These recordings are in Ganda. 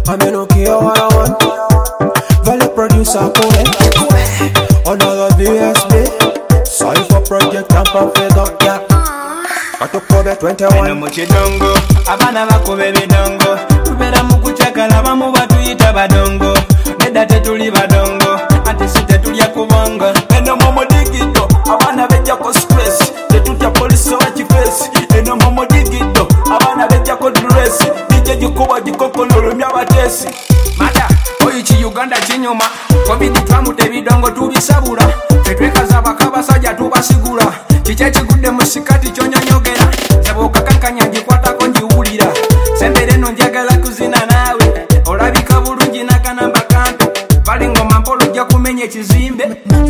no care what I want. Valley producer cool. Another VSB. Sorry for project and perfect up, yeah. Katukobe 21. Eno muchidongo, abana bakobe bidongo. Tubera mukuchakala bamu batuyita badongo. Neda tetuli badongo, ate site tulya kubongo. Eno momo digito, abana beja ko stress. Tetutya police wa chifesi. Eno momo digito, abana beja ko dress. Dije jikuba jikokololo myabatesi. Mata, oyichi Uganda chinyuma. Covid twamute bidongo tubisabula. Tetwekaza bakabasajja tubasigula. Chiche chigude musikati chonyanyogera. Saboka kankanya jikwatako njiwulira. Sembere no njagala kuzina nawe. Olabika bulungi nakanamba kantu. Bali ngoma mpolo jja kumenya ekizimbe.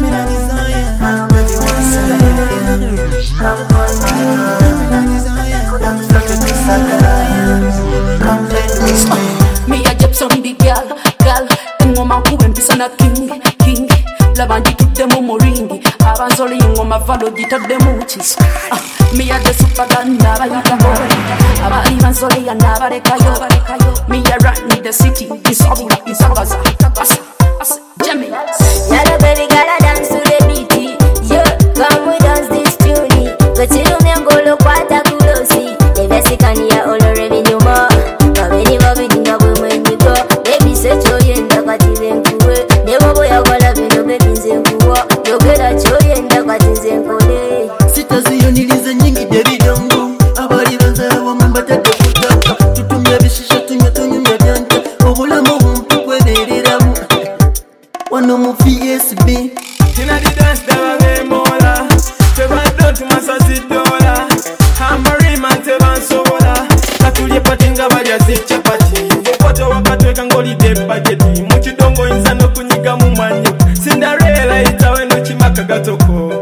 Me a jep some big girl. Ngoma kuwe mpisa na king. Labanji tutemu muringi. Abanzoli ngoma valo jitademu uchis. Me a the super gun nabayita boy. Abali banzoli ya nabarekayo. Me a run the city. Isabula isagaza. Jamie. Yalla baby gotta dance to the beat. Yeah, come we dance this tune. Kochiru myangolo kwata kulosi. Evesikani ya oloremi nyuma. Babeni babidinga bumwenyigo. Baby secho yenda katize nkuwe. Nebobo yakola bino baby nze nkuwa. Yogera cho yenda katize nkole. Sitaziyoniliza nyingi debidongo. Abali banzala wa mbatete kutaka. Tutumya bishisha tunyumya byanta. Obulamu bumpu kwebereramu. Wano mu VSB. Tina di dance daba bemola. Tebado tumasasi dola. Hambari mante bansobola. Katulye patinga balya zichapati. Okoto wakatweka ngoli de budgeti. Muchidongo insano kunyiga mu manyo. Cinderella itawe no chimaka gatoko.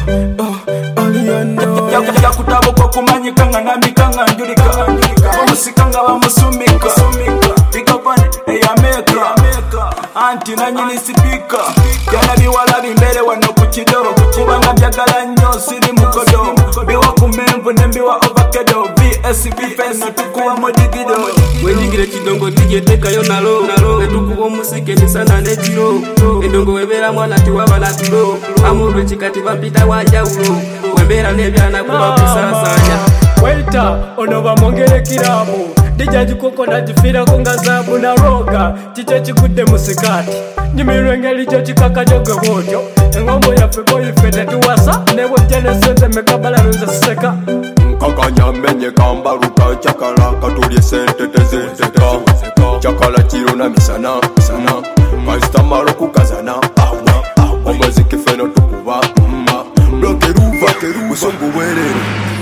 Yakuja kutaboko kumanyika nga nambikanga njulika. Omusikanga bamusumika. Bigabane eyameka. Anti nanyini sipika. Jana biwala bimbere wano kuchido. Kubanga byagala nnyo siri mukodo. Biwa kumemvu nembiwa ovakado. VSB fence tukuwa modigido. Wenjigire chidongo tije tekayo nalo. Netukuwa omusike misana nekiro. Endongo webera mwana tiwaba na tulo. Amurwe chikati bapita wanjawulo. Webera nebyana kuba kusasanya. Welta, ono bamongere kiramu. Dija jikoko na jifira konga zabu na roga. Chiche chikude musikati. Nyimirwenge licho chikaka joge wojo. Ngombo ya febo ifete tuwasa. Nebo jene sente mekabala nunza seka. Kakanya menye kambaruka chakala. Katulye sente tezenteka. Chakala chiro na misana. Kaista maro kukazana. Omaziki feno tukuba. Blokeru vakeru usongu werero.